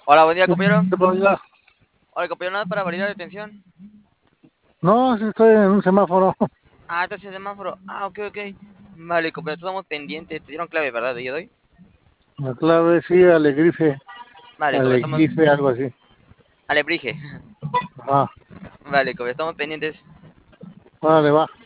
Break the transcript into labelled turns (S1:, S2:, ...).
S1: Hola, buen día, compañero.
S2: ¿Te puedo ayudar?
S1: Hola, compañero, nada para validar la detención.
S2: No, sí estoy en un semáforo.
S1: Ah, estás en semáforo. Ah, ok, ok. Vale, compañero, estamos pendientes. Te dieron clave, ¿verdad? De yo doy.
S2: La clave sí,
S1: Vale, compañero, estamos.
S2: alegrife, algo así.
S1: Alebrije.
S2: Ah,
S1: Vale, compañero, estamos pendientes.
S2: vale, va.